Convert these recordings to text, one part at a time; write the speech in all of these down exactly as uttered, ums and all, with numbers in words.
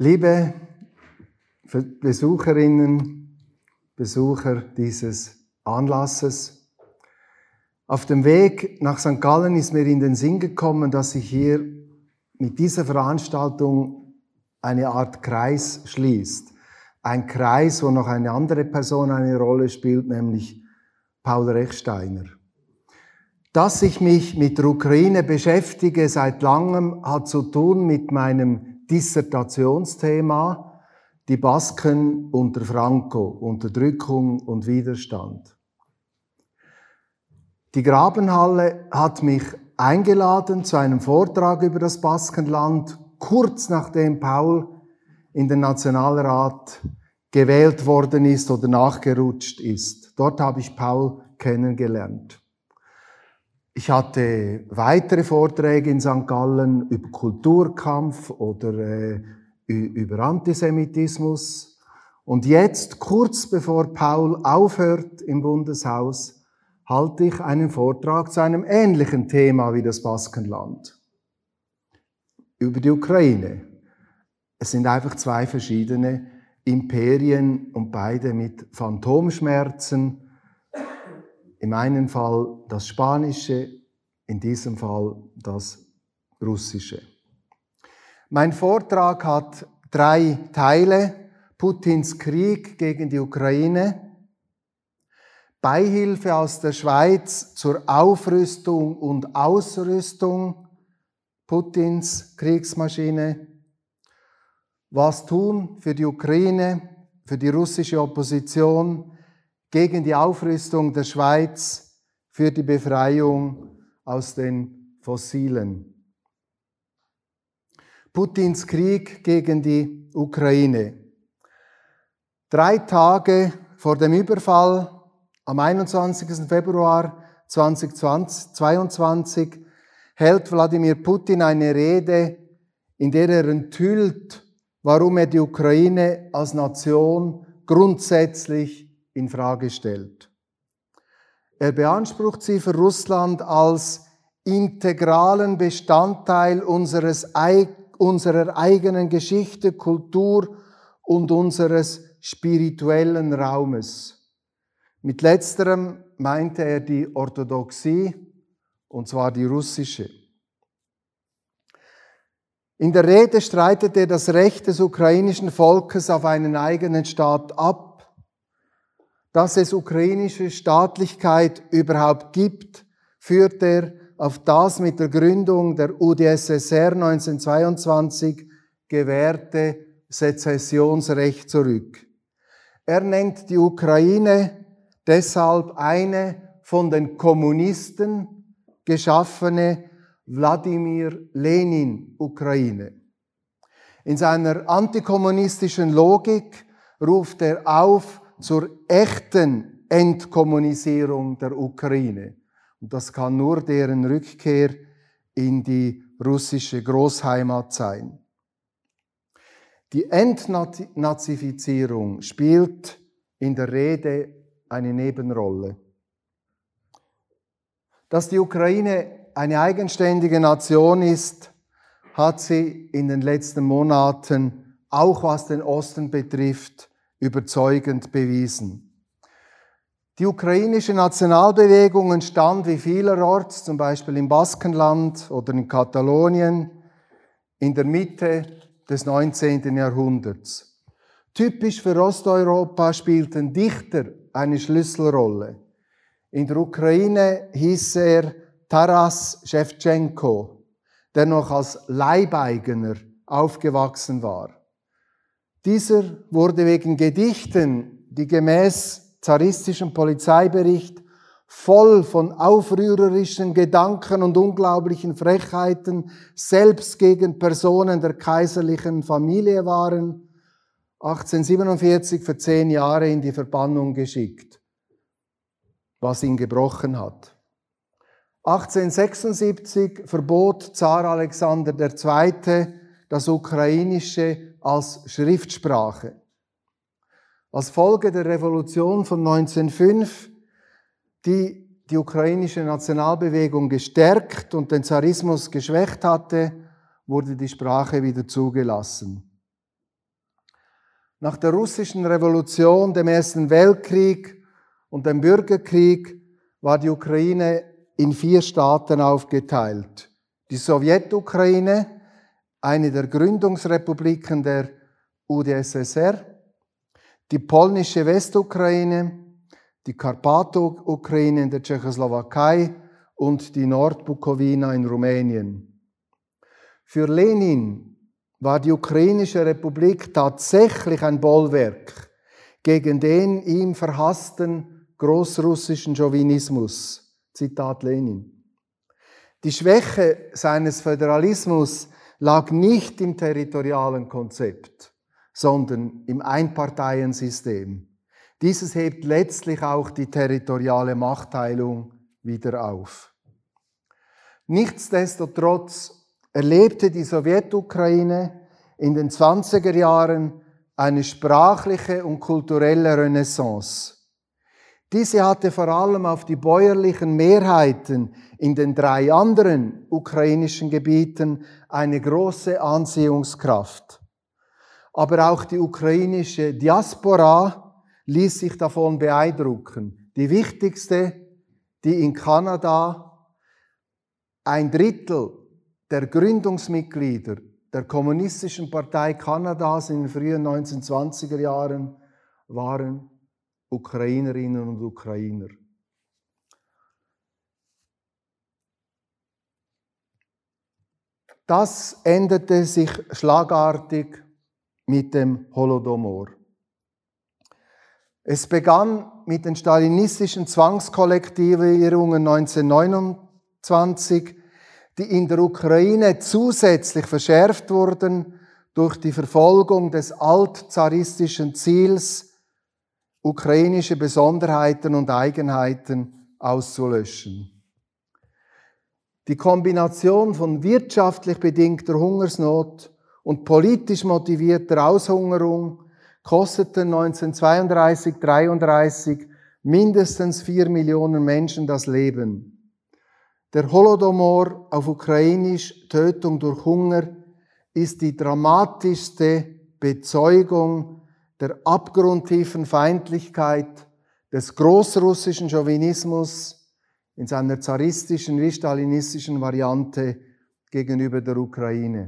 Liebe Besucherinnen, Besucher dieses Anlasses, auf dem Weg nach Sankt Gallen ist mir in den Sinn gekommen, dass sich hier mit dieser Veranstaltung eine Art Kreis schließt. Ein Kreis, wo noch eine andere Person eine Rolle spielt, nämlich Paul Rechsteiner. Dass ich mich mit der Ukraine beschäftige seit langem, hat zu tun mit meinem Dissertationsthema, die Basken unter Franco, Unterdrückung und Widerstand. Die Grabenhalle hat mich eingeladen zu einem Vortrag über das Baskenland, kurz nachdem Paul in den Nationalrat gewählt worden ist oder nachgerutscht ist. Dort habe ich Paul kennengelernt. Ich hatte weitere Vorträge in Sankt Gallen über Kulturkampf oder äh, über Antisemitismus. Und jetzt, kurz bevor Paul aufhört im Bundeshaus, halte ich einen Vortrag zu einem ähnlichen Thema wie das Baskenland. Über die Ukraine. Es sind einfach zwei verschiedene Imperien und beide mit Phantomschmerzen. Im einen Fall das Spanische, in diesem Fall das Russische. Mein Vortrag hat drei Teile: Putins Krieg gegen die Ukraine, Beihilfe aus der Schweiz zur Aufrüstung und Ausrüstung Putins Kriegsmaschine, was tun für die Ukraine, für die russische Opposition, gegen die Aufrüstung der Schweiz, für die Befreiung aus den Fossilen. Putins Krieg gegen die Ukraine. Drei Tage vor dem Überfall, am einundzwanzigsten Februar zweitausendzweiundzwanzig, hält Wladimir Putin eine Rede, in der er enthüllt, warum er die Ukraine als Nation grundsätzlich in Frage stellt. Er beansprucht sie für Russland als integralen Bestandteil unseres, unserer eigenen Geschichte, Kultur und unseres spirituellen Raumes. Mit letzterem meinte er die Orthodoxie, und zwar die russische. In der Rede streitet er das Recht des ukrainischen Volkes auf einen eigenen Staat ab. Dass es ukrainische Staatlichkeit überhaupt gibt, führt er auf das mit der Gründung der U d S S R neunzehnhundertzweiundzwanzig gewährte Sezessionsrecht zurück. Er nennt die Ukraine deshalb eine von den Kommunisten geschaffene Wladimir-Lenin-Ukraine. In seiner antikommunistischen Logik ruft er auf zur echten Entkommunisierung der Ukraine. Und das kann nur deren Rückkehr in die russische Großheimat sein. Die Entnazifizierung spielt in der Rede eine Nebenrolle. Dass die Ukraine eine eigenständige Nation ist, hat sie in den letzten Monaten, auch was den Osten betrifft, überzeugend bewiesen. Die ukrainische Nationalbewegung entstand wie vielerorts, zum Beispiel im Baskenland oder in Katalonien, in der Mitte des neunzehnten Jahrhunderts. Typisch für Osteuropa spielten Dichter eine Schlüsselrolle. In der Ukraine hieß er Taras Schewtschenko, der noch als Leibeigener aufgewachsen war. Dieser wurde wegen Gedichten, die gemäß zaristischem Polizeibericht voll von aufrührerischen Gedanken und unglaublichen Frechheiten, selbst gegen Personen der kaiserlichen Familie waren, achtzehnhundertsiebenundvierzig für zehn Jahre in die Verbannung geschickt, was ihn gebrochen hat. achtzehnhundertsechsundsiebzig verbot Zar Alexander der Zweite das Ukrainische als Schriftsprache. Als Folge der Revolution von neunzehnhundertfünf, die die ukrainische Nationalbewegung gestärkt und den Zarismus geschwächt hatte, wurde die Sprache wieder zugelassen. Nach der russischen Revolution, dem Ersten Weltkrieg und dem Bürgerkrieg war die Ukraine in vier Staaten aufgeteilt. Die Sowjetukraine, eine der Gründungsrepubliken der U d S S R, die polnische Westukraine, die Karpato-Ukraine in der Tschechoslowakei und die Nordbukowina in Rumänien. Für Lenin war die ukrainische Republik tatsächlich ein Bollwerk gegen den ihm verhassten großrussischen Chauvinismus. Zitat Lenin. Die Schwäche seines Föderalismus lag nicht im territorialen Konzept, sondern im Einparteiensystem. Dieses hebt letztlich auch die territoriale Machtteilung wieder auf. Nichtsdestotrotz erlebte die Sowjetukraine in den zwanziger Jahren eine sprachliche und kulturelle Renaissance. Diese hatte vor allem auf die bäuerlichen Mehrheiten in den drei anderen ukrainischen Gebieten eine große Anziehungskraft. Aber auch die ukrainische Diaspora ließ sich davon beeindrucken. Die wichtigste, die in Kanada, ein Drittel der Gründungsmitglieder der Kommunistischen Partei Kanadas in den frühen neunzehnhundertzwanziger Jahren waren Ukrainerinnen und Ukrainer. Das änderte sich schlagartig mit dem Holodomor. Es begann mit den stalinistischen Zwangskollektivierungen neunzehnhundertneunundzwanzig, die in der Ukraine zusätzlich verschärft wurden durch die Verfolgung des altzaristischen Ziels, ukrainische Besonderheiten und Eigenheiten auszulöschen. Die Kombination von wirtschaftlich bedingter Hungersnot und politisch motivierter Aushungerung kosteten neunzehnhundertzweiunddreißig dreiunddreißig mindestens vier Millionen Menschen das Leben. Der Holodomor, auf Ukrainisch Tötung durch Hunger, ist die dramatischste Bezeugung der abgrundtiefen Feindlichkeit des großrussischen Chauvinismus in seiner zaristischen wie stalinistischen Variante gegenüber der Ukraine.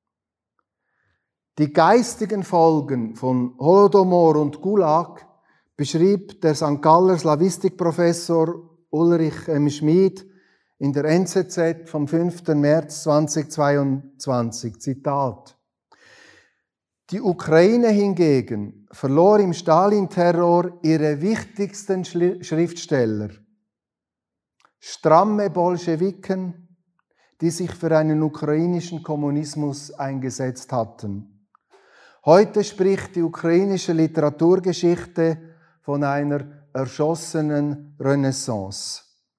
Die geistigen Folgen von Holodomor und Gulag beschrieb der Sankt Galler Slawistikprofessor Ulrich M. Schmid in der N Z Z vom fünften März zweitausendzweiundzwanzig. Zitat: Die Ukraine hingegen verlor im Stalin-Terror ihre wichtigsten Schriftsteller, stramme Bolschewiken, die sich für einen ukrainischen Kommunismus eingesetzt hatten. Heute spricht die ukrainische Literaturgeschichte von einer erschossenen Renaissance.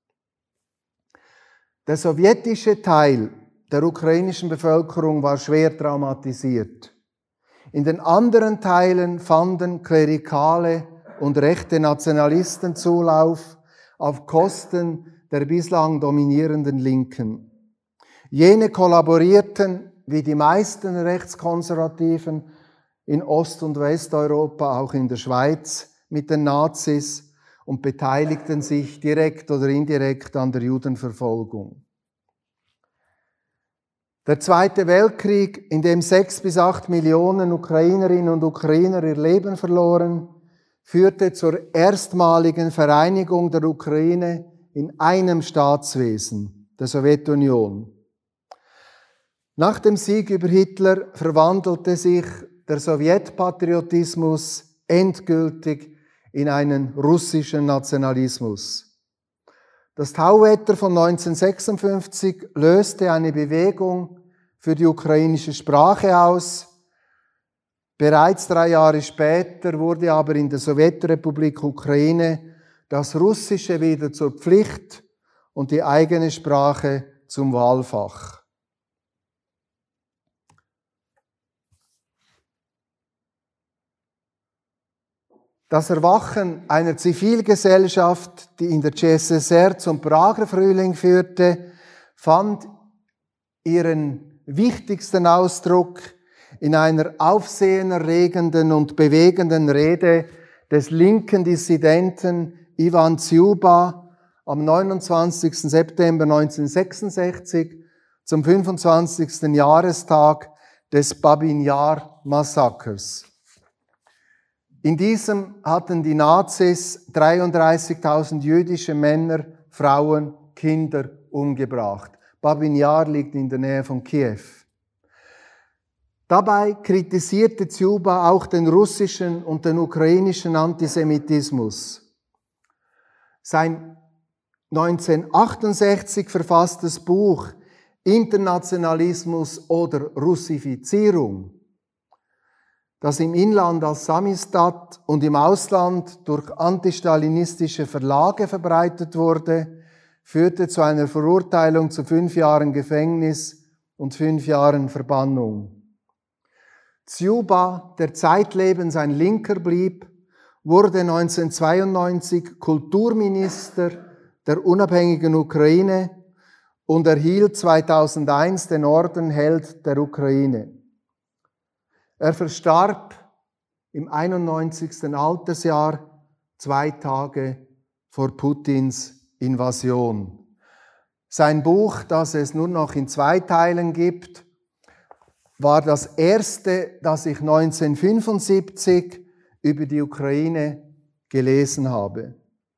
Der sowjetische Teil der ukrainischen Bevölkerung war schwer traumatisiert. In den anderen Teilen fanden klerikale und rechte Nationalisten Zulauf auf Kosten der bislang dominierenden Linken. Jene kollaborierten, wie die meisten Rechtskonservativen in Ost- und Westeuropa, auch in der Schweiz, mit den Nazis und beteiligten sich direkt oder indirekt an der Judenverfolgung. Der Zweite Weltkrieg, in dem sechs bis acht Millionen Ukrainerinnen und Ukrainer ihr Leben verloren, führte zur erstmaligen Vereinigung der Ukraine in einem Staatswesen, der Sowjetunion. Nach dem Sieg über Hitler verwandelte sich der Sowjetpatriotismus endgültig in einen russischen Nationalismus. Das Tauwetter von neunzehnhundertsechsundfünfzig löste eine Bewegung für die ukrainische Sprache aus. Bereits drei Jahre später wurde aber in der Sowjetrepublik Ukraine das Russische wieder zur Pflicht und die eigene Sprache zum Wahlfach. Das Erwachen einer Zivilgesellschaft, die in der C S S R zum Prager Frühling führte, fand ihren wichtigsten Ausdruck in einer aufsehenerregenden und bewegenden Rede des linken Dissidenten Ivan Dziuba am neunundzwanzigsten September neunzehnhundertsechsundsechzig zum fünfundzwanzigsten Jahrestag des Babin Jar-Massakers. In diesem hatten die Nazis dreiunddreißigtausend jüdische Männer, Frauen, Kinder umgebracht. Babin Jar liegt in der Nähe von Kiew. Dabei kritisierte Dziuba auch den russischen und den ukrainischen Antisemitismus. Sein neunzehnhundertachtundsechzig verfasstes Buch Internationalismus oder Russifizierung, das im Inland als Samisdat und im Ausland durch antistalinistische Verlage verbreitet wurde, führte zu einer Verurteilung zu fünf Jahren Gefängnis und fünf Jahren Verbannung. Dziuba, der zeitlebens ein Linker blieb, wurde neunzehnhundertzweiundneunzig Kulturminister der unabhängigen Ukraine und erhielt zweitausendeins den Orden Held der Ukraine. Er verstarb im einundneunzigsten Altersjahr, zwei Tage vor Putins Invasion. Sein Buch, das es nur noch in zwei Teilen gibt, war das erste, das ich neunzehnhundertfünfundsiebzig über die Ukraine gelesen habe.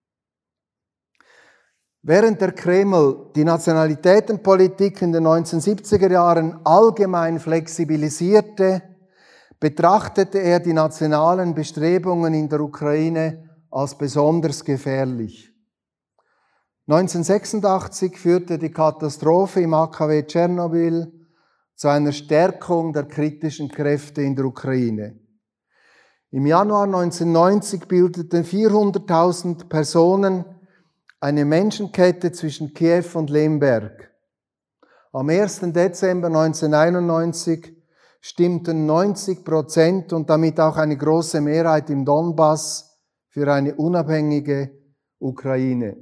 Während der Kreml die Nationalitätenpolitik in den neunzehnhundertsiebziger Jahren allgemein flexibilisierte, betrachtete er die nationalen Bestrebungen in der Ukraine als besonders gefährlich. neunzehnhundertsechsundachtzig führte die Katastrophe im A K W Tschernobyl zu einer Stärkung der kritischen Kräfte in der Ukraine. Im Januar neunzehnhundertneunzig bildeten vierhunderttausend Personen eine Menschenkette zwischen Kiew und Lemberg. Am ersten Dezember neunzehnhunderteinundneunzig stimmten neunzig Prozent und damit auch eine große Mehrheit im Donbass für eine unabhängige Ukraine.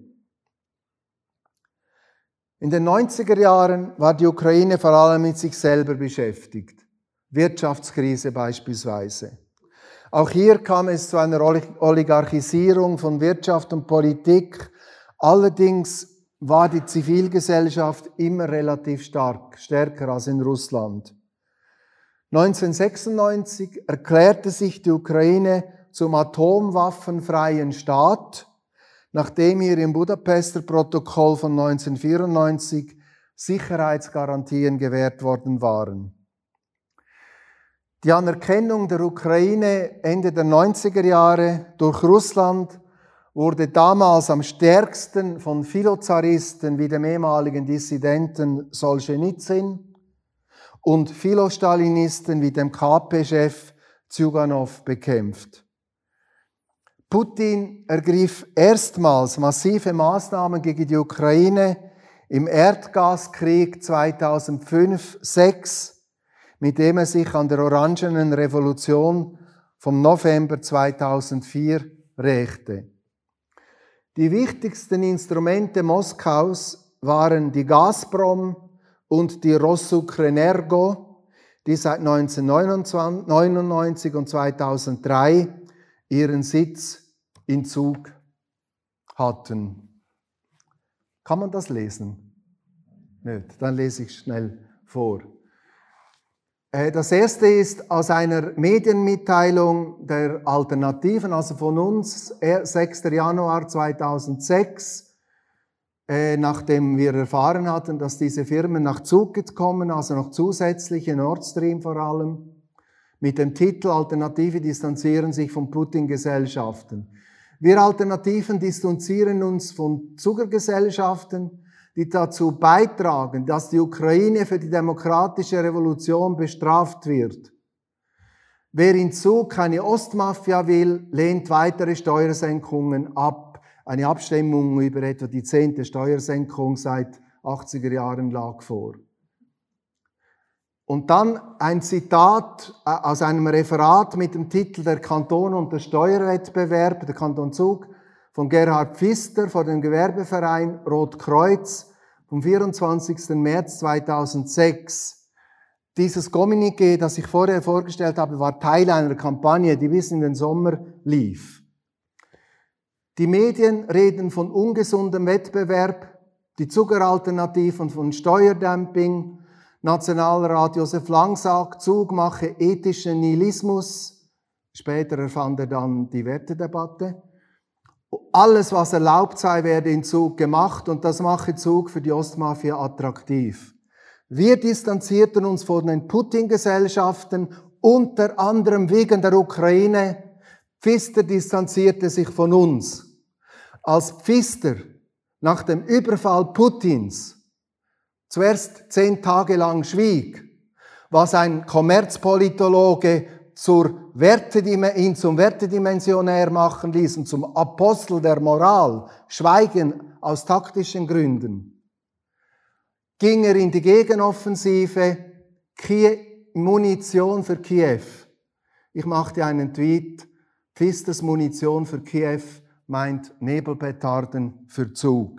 In den neunziger Jahren war die Ukraine vor allem mit sich selber beschäftigt. Wirtschaftskrise beispielsweise. Auch hier kam es zu einer Oligarchisierung von Wirtschaft und Politik. Allerdings war die Zivilgesellschaft immer relativ stark, stärker als in Russland. neunzehnhundertsechsundneunzig erklärte sich die Ukraine zum atomwaffenfreien Staat, nachdem ihr im Budapester Protokoll von neunzehnhundertvierundneunzig Sicherheitsgarantien gewährt worden waren. Die Anerkennung der Ukraine Ende der neunziger Jahre durch Russland wurde damals am stärksten von Philozaristen wie dem ehemaligen Dissidenten Solschenizyn und Philostalinisten wie dem K P-Chef Zyuganow bekämpft. Putin ergriff erstmals massive Maßnahmen gegen die Ukraine im Erdgaskrieg zweitausendfünf sechs, mit dem er sich an der Orangenen Revolution vom November zweitausendvier rächte. Die wichtigsten Instrumente Moskaus waren die Gazprom und die Rossukrenergo, die seit neunzehnhundertneunundneunzig und zweitausenddrei ihren Sitz in Zug hatten. Kann man das lesen? Nicht. Dann lese ich schnell vor. Das erste ist aus einer Medienmitteilung der Alternativen, also von uns, sechster Januar zweitausendsechs, nachdem wir erfahren hatten, dass diese Firmen nach Zug kommen, also noch zusätzliche Nord Stream vor allem, mit dem Titel Alternative distanzieren sich von Putin-Gesellschaften. Wir Alternativen distanzieren uns von Zuckergesellschaften, die dazu beitragen, dass die Ukraine für die demokratische Revolution bestraft wird. Wer in Zug eine Ostmafia will, lehnt weitere Steuersenkungen ab. Eine Abstimmung über etwa die zehnte Steuersenkung seit achtziger Jahren lag vor. Und dann ein Zitat aus einem Referat mit dem Titel Der Kanton und der Steuerwettbewerb, der Kanton Zug, von Gerhard Pfister vor dem Gewerbeverein Rotkreuz vom vierundzwanzigsten März zweitausendsechs. Dieses Kommuniqué, das ich vorher vorgestellt habe, war Teil einer Kampagne, die bis in den Sommer lief. Die Medien reden von ungesundem Wettbewerb, die Zuckeralternativen von Steuerdumping, Nationalrat Josef Lang sagt, Zug mache ethischen Nihilismus. Später erfand er dann die Wertedebatte. Alles, was erlaubt sei, werde in Zug gemacht und das mache Zug für die Ostmafia attraktiv. Wir distanzierten uns von den Putin-Gesellschaften, unter anderem wegen der Ukraine. Pfister distanzierte sich von uns. Als Pfister nach dem Überfall Putins zuerst zehn Tage lang schwieg, was ein Kommerzpolitologe zur Wertedim- ihn zum Wertedimensionär machen ließ und zum Apostel der Moral, schweigen aus taktischen Gründen, ging er in die Gegenoffensive, Kie- Munition für Kiew. Ich machte einen Tweet, Pfisters Munition für Kiew meint Nebelpetarden für Zug.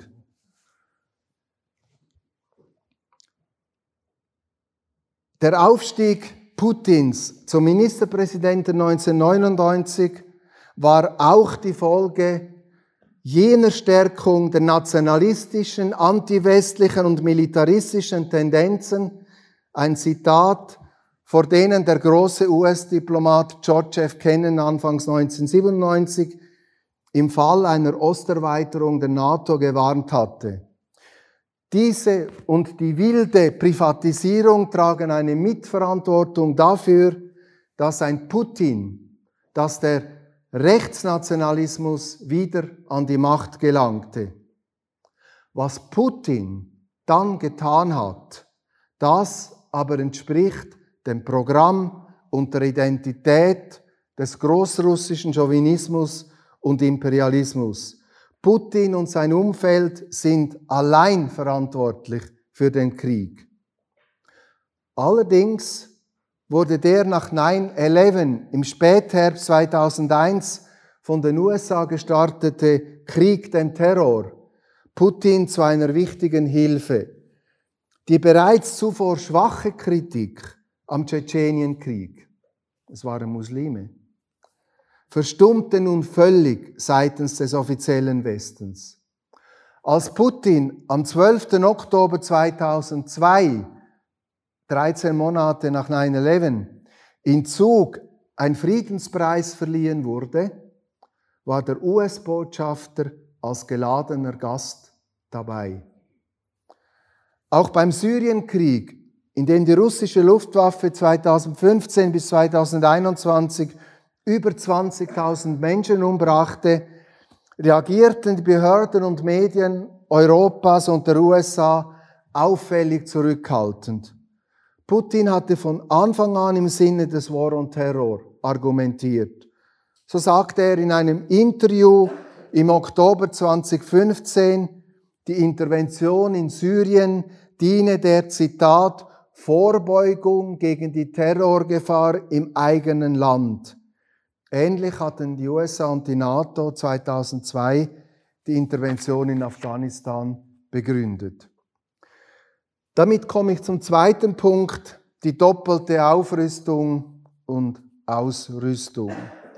Der Aufstieg Putins zum Ministerpräsidenten neunzehnhundertneunundneunzig war auch die Folge jener Stärkung der nationalistischen, antiwestlichen und militaristischen Tendenzen, ein Zitat, vor denen der große U S-Diplomat George F. Kennan anfangs neunzehnhundertsiebenundneunzig im Fall einer Osterweiterung der NATO gewarnt hatte. Diese und die wilde Privatisierung tragen eine Mitverantwortung dafür, dass ein Putin, dass der Rechtsnationalismus wieder an die Macht gelangte. Was Putin dann getan hat, das aber entspricht dem Programm und der Identität des großrussischen Chauvinismus und Imperialismus. Putin und sein Umfeld sind allein verantwortlich für den Krieg. Allerdings wurde der nach nine eleven im Spätherbst zweitausendeins von den U S A gestartete Krieg dem Terror Putin zu einer wichtigen Hilfe. Die bereits zuvor schwache Kritik am Tschetschenienkrieg, es waren Muslime, verstummte nun völlig seitens des offiziellen Westens. Als Putin am zwölften Oktober zweitausendzwei, dreizehn Monate nach nine eleven, in Zug ein Friedenspreis verliehen wurde, war der U S-Botschafter als geladener Gast dabei. Auch beim Syrienkrieg, in dem die russische Luftwaffe zweitausendfünfzehn bis zweitausendeinundzwanzig über zwanzigtausend Menschen umbrachte, reagierten die Behörden und Medien Europas und der U S A auffällig zurückhaltend. Putin hatte von Anfang an im Sinne des War on Terror argumentiert. So sagte er in einem Interview im Oktober zweitausendfünfzehn, die Intervention in Syrien diene der, Zitat, Vorbeugung gegen die Terrorgefahr im eigenen Land. Ähnlich hatten die U S A und die NATO zweitausendzwei die Intervention in Afghanistan begründet. Damit komme ich zum zweiten Punkt, die doppelte Aufrüstung und Ausrüstung.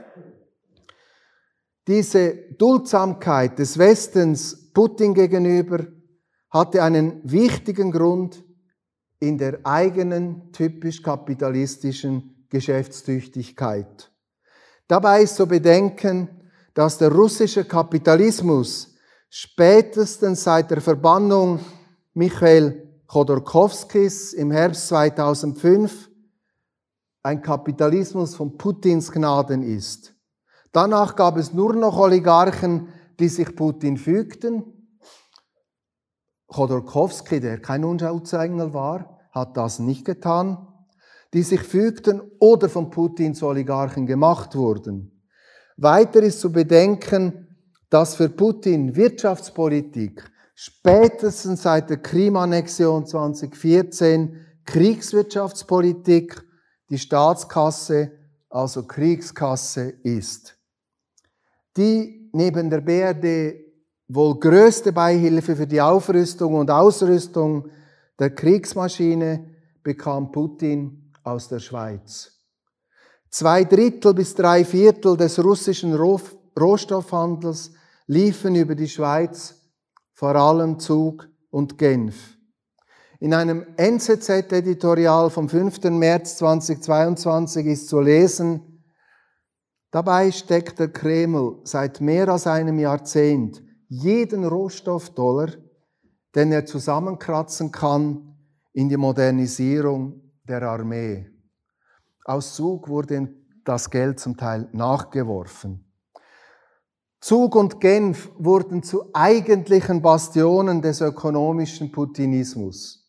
Diese Duldsamkeit des Westens Putin gegenüber hatte einen wichtigen Grund in der eigenen typisch kapitalistischen Geschäftstüchtigkeit. Dabei ist zu bedenken, dass der russische Kapitalismus spätestens seit der Verbannung Michail Chodorkowskis im Herbst zweitausendfünf ein Kapitalismus von Putins Gnaden ist. Danach gab es nur noch Oligarchen, die sich Putin fügten. Chodorkowski, der kein Unschuldsengel war, hat das nicht getan. Die sich fügten oder von Putin zu Oligarchen gemacht wurden. Weiter ist zu bedenken, dass für Putin Wirtschaftspolitik spätestens seit der Krim-Annexion zweitausendvierzehn Kriegswirtschaftspolitik die Staatskasse, also Kriegskasse, ist. Die neben der B R D wohl größte Beihilfe für die Aufrüstung und Ausrüstung der Kriegsmaschine bekam Putin aus der Schweiz. Zwei Drittel bis drei Viertel des russischen Rohstoffhandels liefen über die Schweiz, vor allem Zug und Genf. In einem N Z Z-Editorial vom fünften März zweitausendzweiundzwanzig ist zu lesen: Dabei steckt der Kreml seit mehr als einem Jahrzehnt jeden Rohstoffdollar, den er zusammenkratzen kann, in die Modernisierung der Armee. Aus Zug wurde das Geld zum Teil nachgeworfen. Zug und Genf wurden zu eigentlichen Bastionen des ökonomischen Putinismus.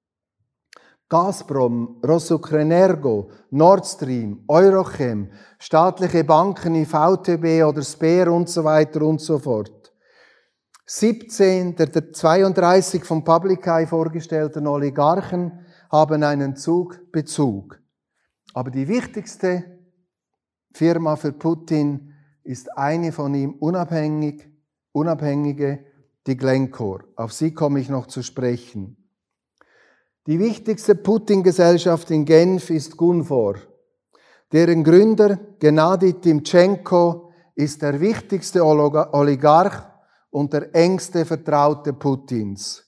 Gazprom, Rosukreenergo, Nord Stream, Eurochem, staatliche Banken wie V T B oder Sber und so weiter und so fort. siebzehn der, der zweiunddreißig vom Public Eye vorgestellten Oligarchen haben einen Zugbezug. Aber die wichtigste Firma für Putin ist eine von ihm unabhängig, unabhängige, die Glencore. Auf sie komme ich noch zu sprechen. Die wichtigste Putin-Gesellschaft in Genf ist Gunvor. Deren Gründer, Gennady Timtschenko, ist der wichtigste Oligarch und der engste Vertraute Putins.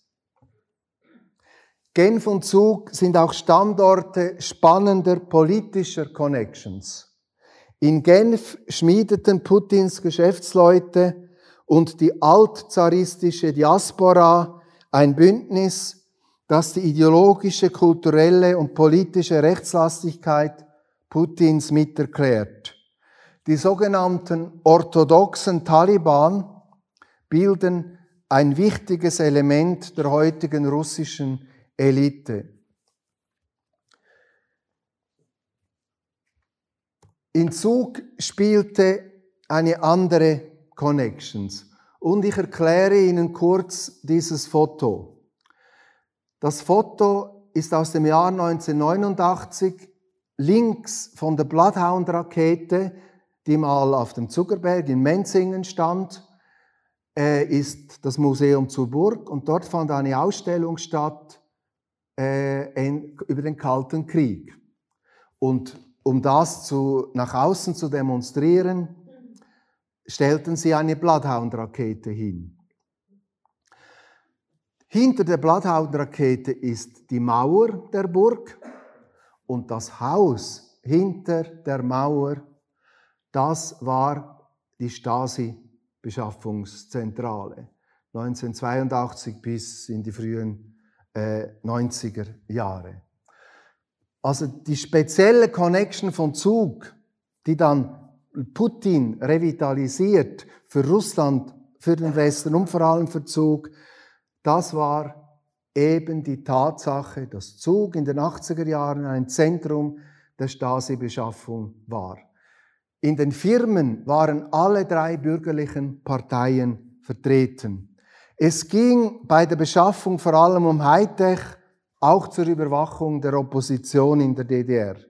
Genf und Zug sind auch Standorte spannender politischer Connections. In Genf schmiedeten Putins Geschäftsleute und die altzaristische Diaspora ein Bündnis, das die ideologische, kulturelle und politische Rechtslastigkeit Putins miterklärt. Die sogenannten orthodoxen Taliban bilden ein wichtiges Element der heutigen russischen Elite. In Zug spielte eine andere Connections. Und ich erkläre Ihnen kurz dieses Foto. Das Foto ist aus dem Jahr neunzehnhundertneunundachtzig, links von der Bloodhound-Rakete, die mal auf dem Zuckerberg in Menzingen stand, äh, ist das Museum zur Burg und dort fand eine Ausstellung statt äh, in, über den Kalten Krieg. Und um das zu, nach außen zu demonstrieren, stellten sie eine Bloodhound-Rakete hin. Hinter der Bloodhound-Rakete ist die Mauer der Burg und das Haus hinter der Mauer, das war die Stasi-Beschaffungszentrale. neunzehnhundertzweiundachtzig bis in die frühen äh, neunziger Jahre. Also die spezielle Connection von Zug, die dann Putin revitalisiert für Russland, für den Westen und vor allem für Zug, das war eben die Tatsache, dass Zug in den achtziger Jahren ein Zentrum der Stasi-Beschaffung war. In den Firmen waren alle drei bürgerlichen Parteien vertreten. Es ging bei der Beschaffung vor allem um Hightech, auch zur Überwachung der Opposition in der D D R.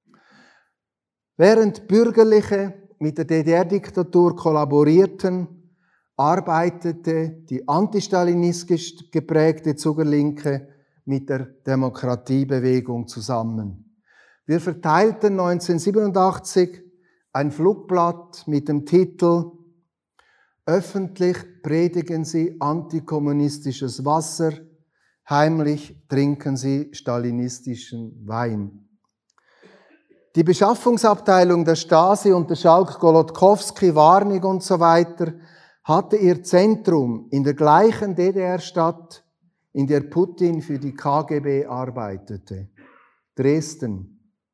Während Bürgerliche mit der D D R-Diktatur kollaborierten, arbeitete die antistalinistisch geprägte Zugerlinke mit der Demokratiebewegung zusammen. Wir verteilten neunzehnhundertsiebenundachtzig ein Flugblatt mit dem Titel „Öffentlich predigen Sie antikommunistisches Wasser, heimlich trinken Sie stalinistischen Wein." Die Beschaffungsabteilung der Stasi unter Schalk-Golodkowski, Warnig und so weiter hatte ihr Zentrum in der gleichen D D R-Stadt, in der Putin für die K G B arbeitete, Dresden.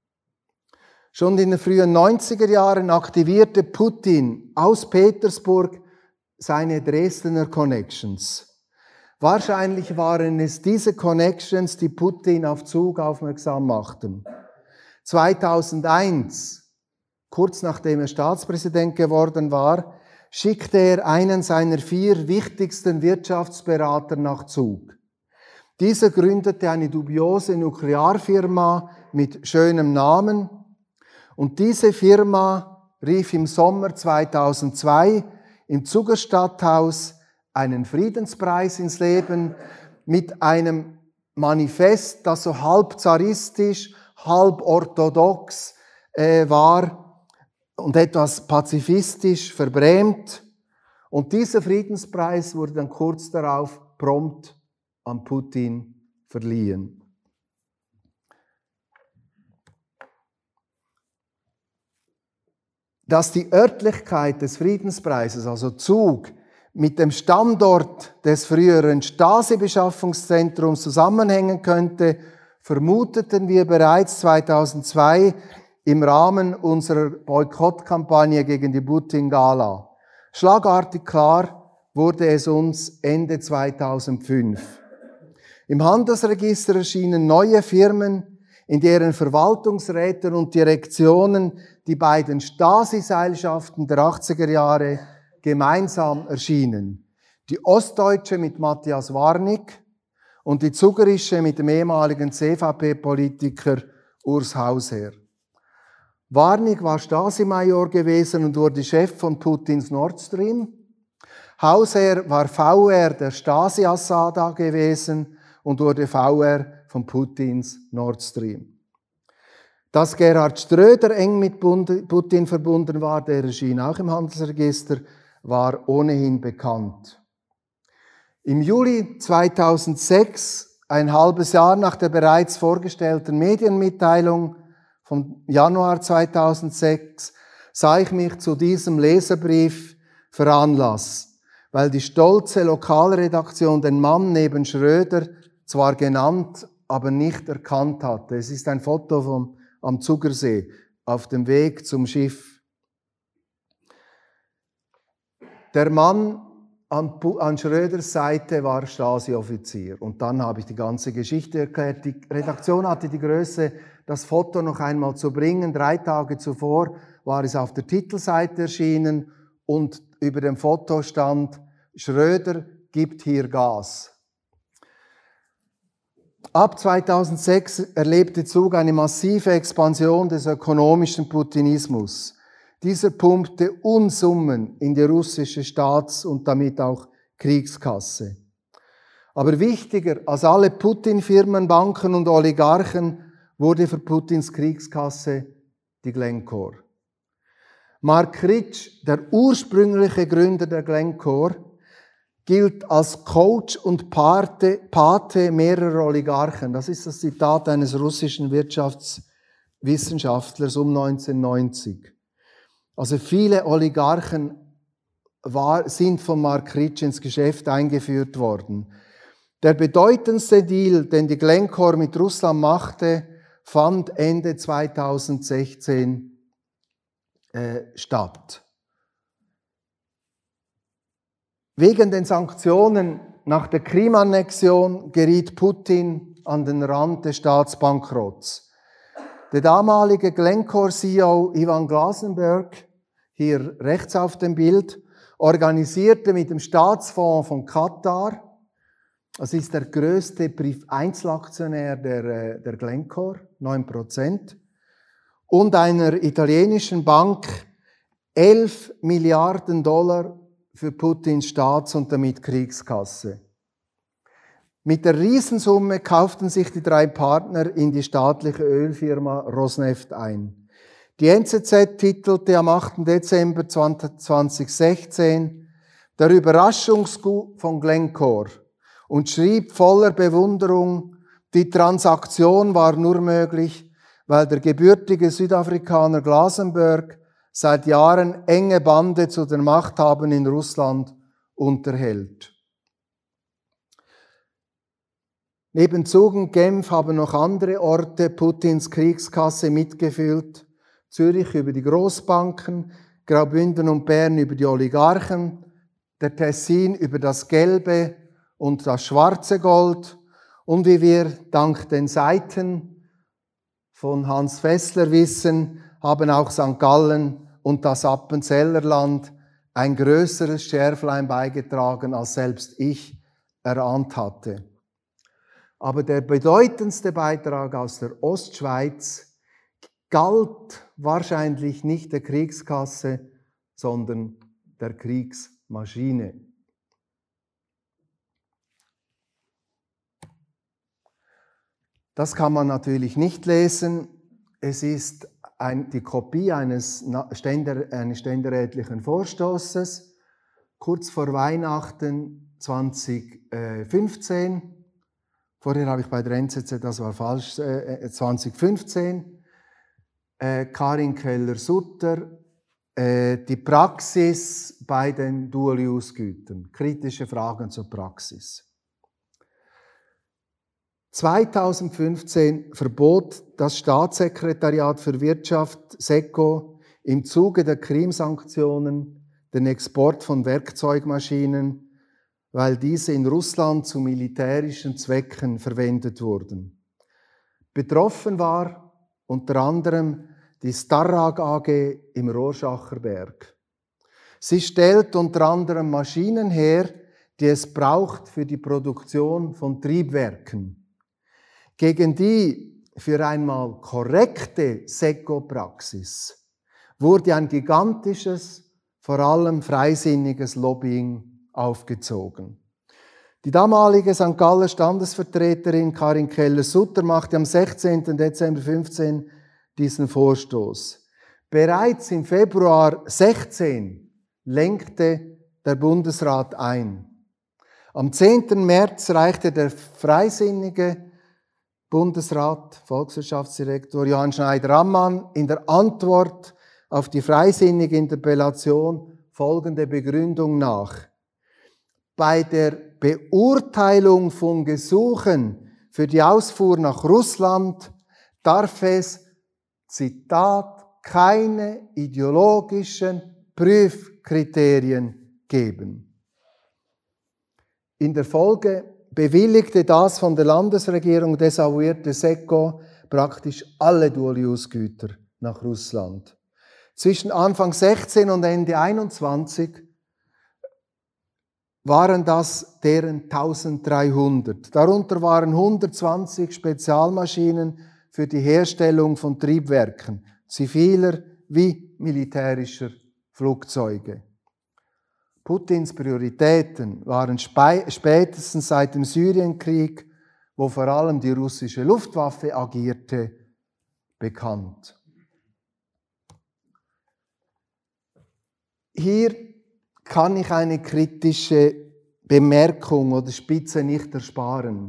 Schon in den frühen neunziger Jahren aktivierte Putin aus Petersburg seine Dresdner Connections. Wahrscheinlich waren es diese Connections, die Putin auf Zug aufmerksam machten. zweitausendeins, kurz nachdem er Staatspräsident geworden war, schickte er einen seiner vier wichtigsten Wirtschaftsberater nach Zug. Dieser gründete eine dubiose Nuklearfirma mit schönem Namen und diese Firma rief im Sommer zweitausendzwei im Zuger Stadthaus einen Friedenspreis ins Leben mit einem Manifest, das so halb zaristisch, halb orthodox äh, war und etwas pazifistisch verbrämt. Und dieser Friedenspreis wurde dann kurz darauf prompt an Putin verliehen. Dass die Örtlichkeit des Friedenspreises, also Zug, mit dem Standort des früheren Stasi-Beschaffungszentrums zusammenhängen könnte, vermuteten wir bereits zweitausendzwei im Rahmen unserer Boykottkampagne gegen die Putin-Gala. Schlagartig klar wurde es uns Ende zweitausendfünf. Im Handelsregister erschienen neue Firmen, in deren Verwaltungsräten und Direktionen die beiden Stasi-Seilschaften der achtziger Jahre gemeinsam erschienen. Die Ostdeutsche mit Matthias Warnig und die Zugerische mit dem ehemaligen C V P-Politiker Urs Hausherr. Warnig war Stasi-Major gewesen und wurde Chef von Putins Nord Stream. Hausherr war V R der Stasi-Assada gewesen und wurde V R von Putins Nord Stream. Dass Gerhard Schröder eng mit Putin verbunden war, der erschien auch im Handelsregister, war ohnehin bekannt. Im Juli zweitausendsechs, ein halbes Jahr nach der bereits vorgestellten Medienmitteilung vom Januar zweitausendsechs, sah ich mich zu diesem Leserbrief veranlasst, weil die stolze Lokalredaktion den Mann neben Schröder zwar genannt, aber nicht erkannt hatte. Es ist ein Foto vom, am Zugersee auf dem Weg zum Schiff. Der Mann an, an Schröders Seite war Stasi-Offizier. Und dann habe ich die ganze Geschichte erklärt. Die Redaktion hatte die Größe, das Foto noch einmal zu bringen. Drei Tage zuvor war es auf der Titelseite erschienen und über dem Foto stand, Schröder gibt hier Gas. Ab zweitausendsechs erlebte Zug eine massive Expansion des ökonomischen Putinismus. Dieser pumpte Unsummen in die russische Staats- und damit auch Kriegskasse. Aber wichtiger als alle Putin-Firmen, Banken und Oligarchen wurde für Putins Kriegskasse die Glencore. Mark Ritsch, der ursprüngliche Gründer der Glencore, gilt als Coach und Pate, Pate mehrerer Oligarchen. Das ist das Zitat eines russischen Wirtschaftswissenschaftlers um neunzehnhundertneunzig. Also viele Oligarchen war, sind von Mark Ritsch ins Geschäft eingeführt worden. Der bedeutendste Deal, den die Glencore mit Russland machte, fand Ende zweitausendsechzehn äh, statt. Wegen den Sanktionen nach der Krim-Annexion geriet Putin an den Rand des Staatsbankrotts. Der damalige Glencore-C E O Ivan Glasenberg, hier rechts auf dem Bild, organisierte mit dem Staatsfonds von Katar, das ist der größte Einzelaktionär der, der Glencore, neun Prozent, und einer italienischen Bank elf Milliarden Dollar für Putins Staats- und damit Kriegskasse. Mit der Riesensumme kauften sich die drei Partner in die staatliche Ölfirma Rosneft ein. Die N Z Z titelte am achten Dezember zweitausendsechzehn der Überraschungscoup von Glencore und schrieb voller Bewunderung, die Transaktion war nur möglich, weil der gebürtige Südafrikaner Glasenberg seit Jahren enge Bande zu den Machthabern in Russland unterhält. Neben Zug und Genf haben noch andere Orte Putins Kriegskasse mitgefüllt. Zürich über die Großbanken, Graubünden und Bern über die Oligarchen, der Tessin über das gelbe und das schwarze Gold und wie wir dank den Seiten von Hans Fessler wissen, haben auch Sankt Gallen und das Appenzellerland ein größeres Schärflein beigetragen, als selbst ich erahnt hatte. Aber der bedeutendste Beitrag aus der Ostschweiz galt wahrscheinlich nicht der Kriegskasse, sondern der Kriegsmaschine. Das kann man natürlich nicht lesen. Es ist ein, die Kopie eines, Ständer, eines ständerätlichen Vorstoßes, kurz vor Weihnachten zweitausendfünfzehn. Vorher habe ich bei der N Z Z, das war falsch, äh, zweitausendfünfzehn. Äh, Karin Keller-Sutter, äh, die Praxis bei den Dual-Use-Gütern. Kritische Fragen zur Praxis. zweitausendfünfzehn verbot das Staatssekretariat für Wirtschaft, SECO, im Zuge der Krim-Sanktionen den Export von Werkzeugmaschinen, weil diese in Russland zu militärischen Zwecken verwendet wurden. Betroffen war unter anderem die Starrag A G im Rorschacher Berg. Sie stellt unter anderem Maschinen her, die es braucht für die Produktion von Triebwerken. Gegen die für einmal korrekte SECO-Praxis wurde ein gigantisches, vor allem freisinniges Lobbying aufgezogen. Die damalige Sankt Galler Standesvertreterin Karin Keller-Sutter machte am sechzehnten Dezember fünfzehn diesen Vorstoß. Bereits im Februar sechzehn lenkte der Bundesrat ein. Am zehnten März reichte der freisinnige Bundesrat, Volkswirtschaftsdirektor Johann Schneider-Ammann in der Antwort auf die freisinnige Interpellation folgende Begründung nach. Bei der Beurteilung von Gesuchen für die Ausfuhr nach Russland darf es, Zitat, keine ideologischen Prüfkriterien geben. In der Folge bewilligte das von der Landesregierung desavouierte SECO praktisch alle Dual-Use-Güter nach Russland. Zwischen Anfang sechzehn und Ende einundzwanzig waren das deren eintausenddreihundert. Darunter waren hundertzwanzig Spezialmaschinen für die Herstellung von Triebwerken, ziviler wie militärischer Flugzeuge. Putins Prioritäten waren spätestens seit dem Syrienkrieg, wo vor allem die russische Luftwaffe agierte, bekannt. Hier kann ich eine kritische Bemerkung oder Spitze nicht ersparen.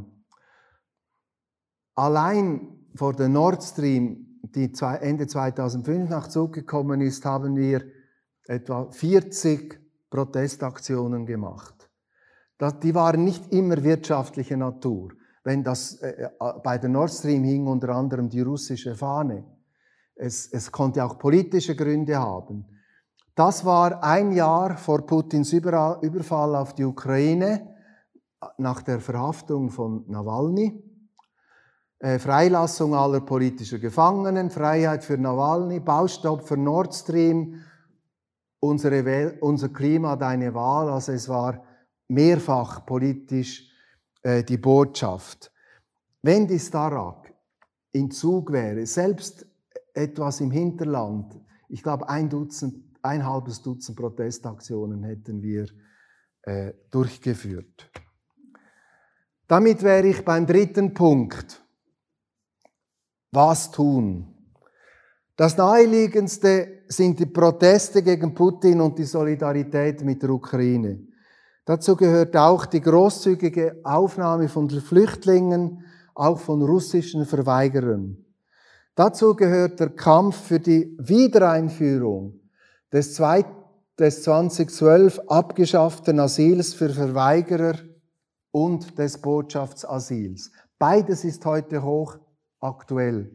Allein vor der Nord Stream, die Ende zweitausendfünf nach Zug gekommen ist, haben wir etwa vierzig Protestaktionen gemacht. Das, die waren nicht immer wirtschaftlicher Natur. Wenn das äh, bei der Nord Stream hing unter anderem die russische Fahne. Es, es konnte auch politische Gründe haben. Das war ein Jahr vor Putins Überfall auf die Ukraine, nach der Verhaftung von Nawalny. Äh, Freilassung aller politischer Gefangenen, Freiheit für Nawalny, Baustopp für Nord Stream, unsere Wel- unser Klima, deine Wahl. Also es war mehrfach politisch äh, die Botschaft. Wenn die Starrag in Zug wäre, selbst etwas im Hinterland, ich glaube ein Dutzend, ein halbes Dutzend Protestaktionen hätten wir äh, durchgeführt. Damit wäre ich beim dritten Punkt. Was tun? Das Naheliegendste sind die Proteste gegen Putin und die Solidarität mit der Ukraine. Dazu gehört auch die großzügige Aufnahme von Flüchtlingen, auch von russischen Verweigerern. Dazu gehört der Kampf für die Wiedereinführung des, zwei, des zweitausendzwölf abgeschafften Asyls für Verweigerer und des Botschaftsasyls. Beides ist heute hoch aktuell.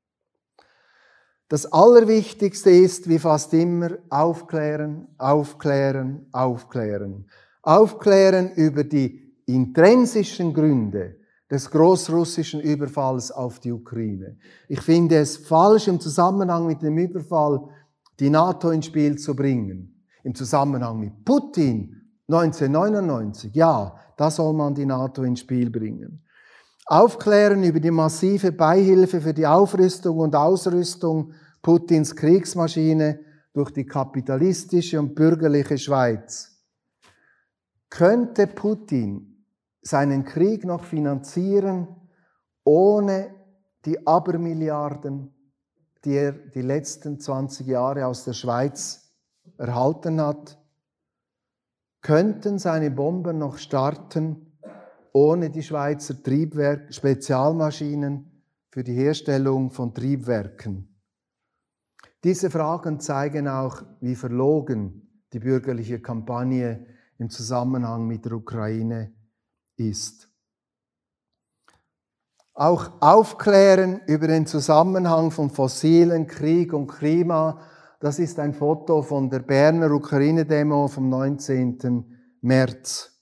Das Allerwichtigste ist, wie fast immer, aufklären, aufklären, aufklären. Aufklären über die intrinsischen Gründe des großrussischen Überfalls auf die Ukraine. Ich finde es falsch, im Zusammenhang mit dem Überfall die NATO ins Spiel zu bringen. Im Zusammenhang mit Putin neunzehnhundertneunundneunzig, ja, da soll man die NATO ins Spiel bringen. Aufklären über die massive Beihilfe für die Aufrüstung und Ausrüstung Putins Kriegsmaschine durch die kapitalistische und bürgerliche Schweiz. Könnte Putin seinen Krieg noch finanzieren, ohne die Abermilliarden, die er die letzten zwanzig Jahre aus der Schweiz erhalten hat, könnten seine Bomber noch starten ohne die Schweizer Triebwerke, Spezialmaschinen für die Herstellung von Triebwerken? Diese Fragen zeigen auch, wie verlogen die bürgerliche Kampagne im Zusammenhang mit der Ukraine ist. Auch Aufklären über den Zusammenhang von Fossilen, Krieg und Klima, das ist ein Foto von der Berner Ukraine-Demo vom neunzehnten März.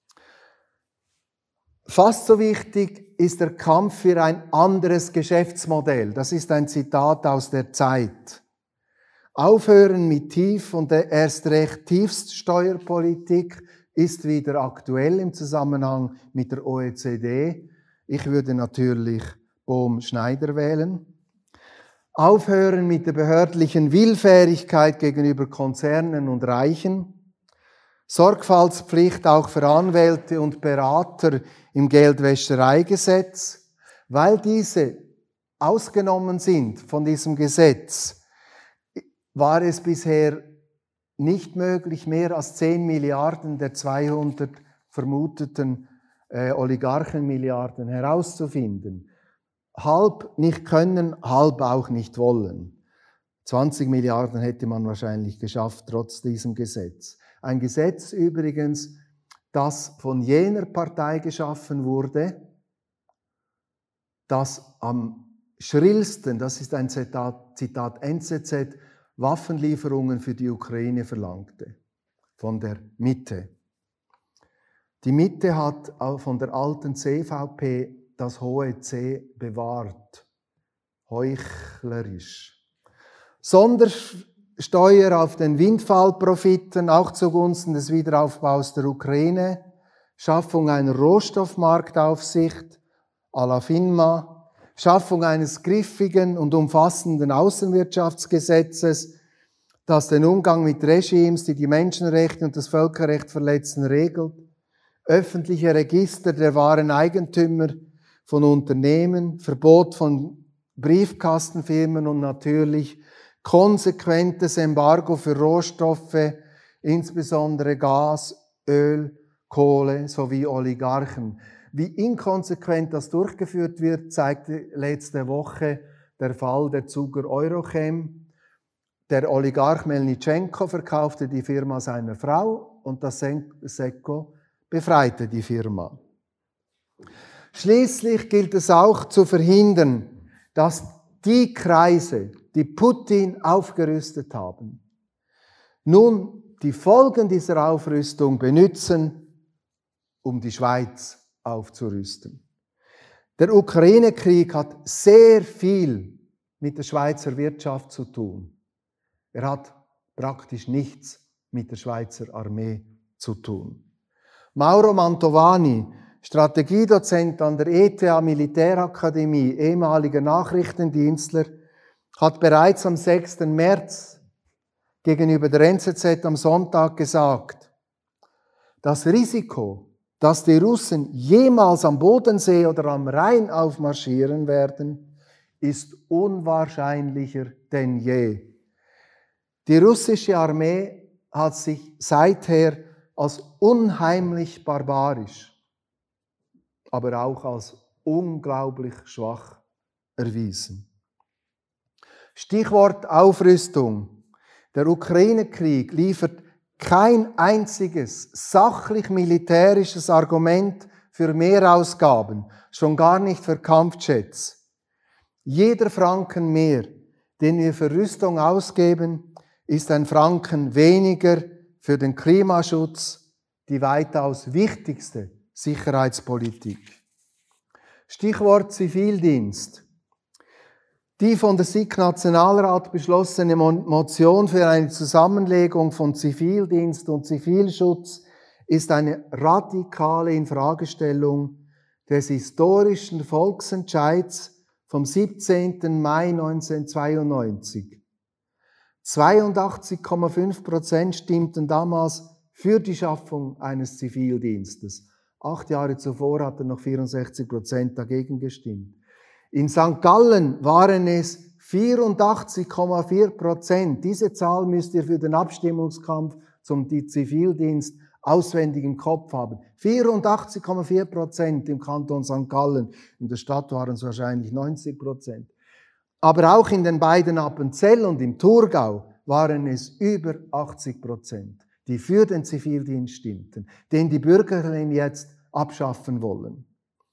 Fast so wichtig ist der Kampf für ein anderes Geschäftsmodell. Das ist ein Zitat aus der Zeit. Aufhören mit Tief- und erst recht Tiefststeuerpolitik ist wieder aktuell im Zusammenhang mit der O E C D. Ich würde natürlich Bohm-Schneider wählen. Aufhören mit der behördlichen Willfährigkeit gegenüber Konzernen und Reichen. Sorgfaltspflicht auch für Anwälte und Berater im Geldwäschereigesetz. Weil diese ausgenommen sind von diesem Gesetz, war es bisher nicht möglich, mehr als zehn Milliarden der zweihundert vermuteten äh, Oligarchenmilliarden herauszufinden. Halb nicht können, halb auch nicht wollen. zwanzig Milliarden hätte man wahrscheinlich geschafft, trotz diesem Gesetz. Ein Gesetz übrigens, das von jener Partei geschaffen wurde, das am schrillsten, das ist ein Zitat, Zitat N Z Z, Waffenlieferungen für die Ukraine verlangte, von der Mitte. Die Mitte hat von der alten C V P das hohe C bewahrt, heuchlerisch. Sondersteuer auf den Windfallprofiten, auch zugunsten des Wiederaufbaus der Ukraine, Schaffung einer Rohstoffmarktaufsicht à la FINMA, Schaffung eines griffigen und umfassenden Außenwirtschaftsgesetzes, das den Umgang mit Regimes, die die Menschenrechte und das Völkerrecht verletzen, regelt, öffentliche Register der wahren Eigentümer von Unternehmen, Verbot von Briefkastenfirmen und natürlich konsequentes Embargo für Rohstoffe, insbesondere Gas, Öl, Kohle sowie Oligarchen. Wie inkonsequent das durchgeführt wird, zeigte letzte Woche der Fall der Zuger Eurochem. Der Oligarch Melnitschenko verkaufte die Firma seiner Frau und das SECO befreite die Firma. Schließlich gilt es auch zu verhindern, dass die Kreise, die Putin aufgerüstet haben, nun die Folgen dieser Aufrüstung benützen, um die Schweiz aufzurüsten. Der Ukraine-Krieg hat sehr viel mit der Schweizer Wirtschaft zu tun. Er hat praktisch nichts mit der Schweizer Armee zu tun. Mauro Mantovani, Strategiedozent an der E T H Militärakademie, ehemaliger Nachrichtendienstler, hat bereits am sechsten März gegenüber der N Z Z am Sonntag gesagt, das Risiko, dass die Russen jemals am Bodensee oder am Rhein aufmarschieren werden, ist unwahrscheinlicher denn je. Die russische Armee hat sich seither als unheimlich barbarisch, aber auch als unglaublich schwach erwiesen. Stichwort Aufrüstung. Der Ukraine-Krieg liefert kein einziges sachlich-militärisches Argument für Mehrausgaben, schon gar nicht für Kampfjets. Jeder Franken mehr, den wir für Rüstung ausgeben, ist ein Franken weniger für den Klimaschutz, die weitaus wichtigste Sicherheitspolitik. Stichwort Zivildienst. Die von der S I K-Nationalrat beschlossene Motion für eine Zusammenlegung von Zivildienst und Zivilschutz ist eine radikale Infragestellung des historischen Volksentscheids vom siebzehnten Mai neunzehnhundertzweiundneunzig. zweiundachtzig Komma fünf Prozent stimmten damals für die Schaffung eines Zivildienstes. Acht Jahre zuvor hatten noch vierundsechzig Prozent dagegen gestimmt. In Sankt Gallen waren es vierundachtzig Komma vier Prozent. Diese Zahl müsst ihr für den Abstimmungskampf zum Zivildienst auswendig im Kopf haben. vierundachtzig Komma vier Prozent im Kanton Sankt Gallen. In der Stadt waren es wahrscheinlich neunzig Prozent. Aber auch in den beiden Appenzell und im Thurgau waren es über achtzig Prozent, die für den Zivildienst stimmten, den die Bürgerlichen jetzt abschaffen wollen.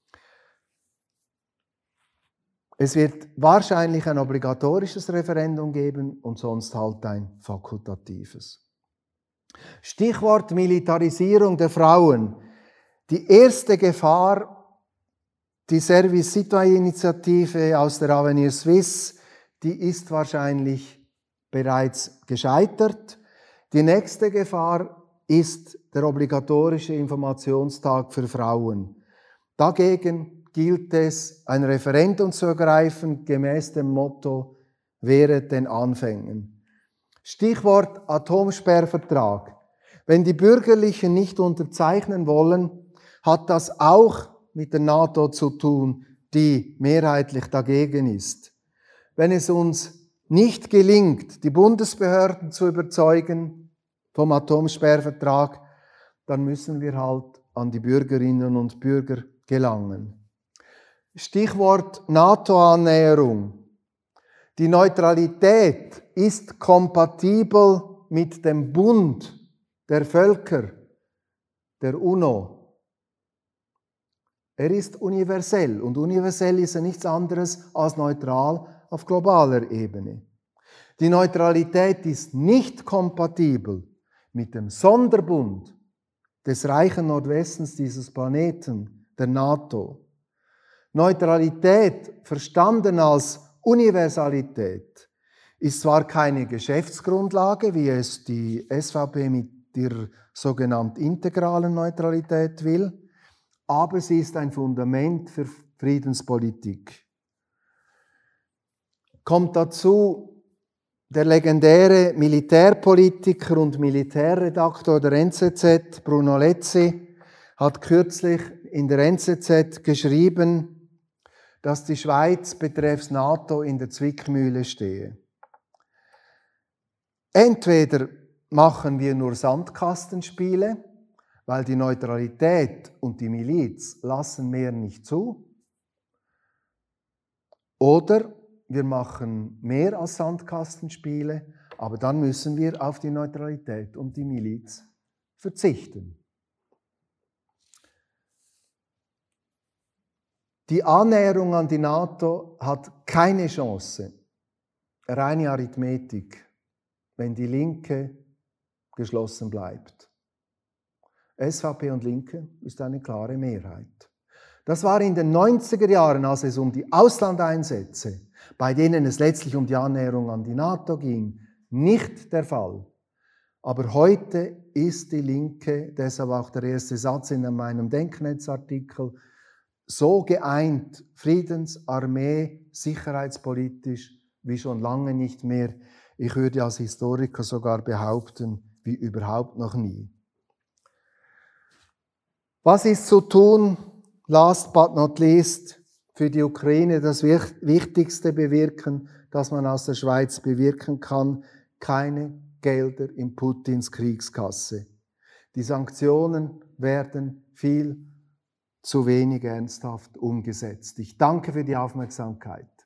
Es wird wahrscheinlich ein obligatorisches Referendum geben und sonst halt ein fakultatives. Stichwort Militarisierung der Frauen. Die erste Gefahr, die Service Citoyen Initiative aus der Avenir Suisse, die ist wahrscheinlich bereits gescheitert. Die nächste Gefahr ist der obligatorische Informationstag für Frauen. Dagegen gilt es, ein Referendum zu ergreifen, gemäß dem Motto «Wehret den Anfängen». Stichwort Atomsperrvertrag. Wenn die Bürgerlichen nicht unterzeichnen wollen, hat das auch mit der NATO zu tun, die mehrheitlich dagegen ist. Wenn es uns nicht gelingt, die Bundesbehörden zu überzeugen vom Atomsperrvertrag, dann müssen wir halt an die Bürgerinnen und Bürger gelangen. Stichwort NATO-Annäherung. Die Neutralität ist kompatibel mit dem Bund der Völker, der UNO. Er ist universell und universell ist er nichts anderes als neutral auf globaler Ebene. Die Neutralität ist nicht kompatibel mit dem Sonderbund des reichen Nordwestens dieses Planeten, der NATO. Neutralität, verstanden als Universalität, ist zwar keine Geschäftsgrundlage, wie es die S V P mit ihrer sogenannten integralen Neutralität will, aber sie ist ein Fundament für Friedenspolitik. Kommt dazu der legendäre Militärpolitiker und Militärredaktor der N Z Z, Bruno Lezzi, hat kürzlich in der N Z Z geschrieben, dass die Schweiz betreffs NATO in der Zwickmühle stehe. Entweder machen wir nur Sandkastenspiele, weil die Neutralität und die Miliz lassen mehr nicht zu, oder wir machen mehr als Sandkastenspiele, aber dann müssen wir auf die Neutralität und die Miliz verzichten. Die Annäherung an die NATO hat keine Chance, reine Arithmetik, wenn die Linke geschlossen bleibt. S V P und Linke ist eine klare Mehrheit. Das war in den neunziger Jahren, als es um die Auslandeinsätze, bei denen es letztlich um die Annäherung an die NATO ging, nicht der Fall. Aber heute ist die Linke, deshalb auch der erste Satz in meinem Denknetzartikel, so geeint, Friedensarmee, sicherheitspolitisch, wie schon lange nicht mehr. Ich würde als Historiker sogar behaupten, wie überhaupt noch nie. Was ist zu tun, last but not least, für die Ukraine das Wichtigste bewirken, das man aus der Schweiz bewirken kann? Keine Gelder in Putins Kriegskasse. Die Sanktionen werden viel zu wenig ernsthaft umgesetzt. Ich danke für die Aufmerksamkeit.